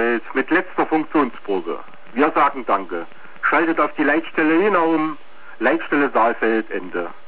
Saalfeld mit letzter Funktionsprobe. Wir sagen Danke. Schaltet auf die Leitstelle Jena um. Leitstelle Saalfeld, Ende.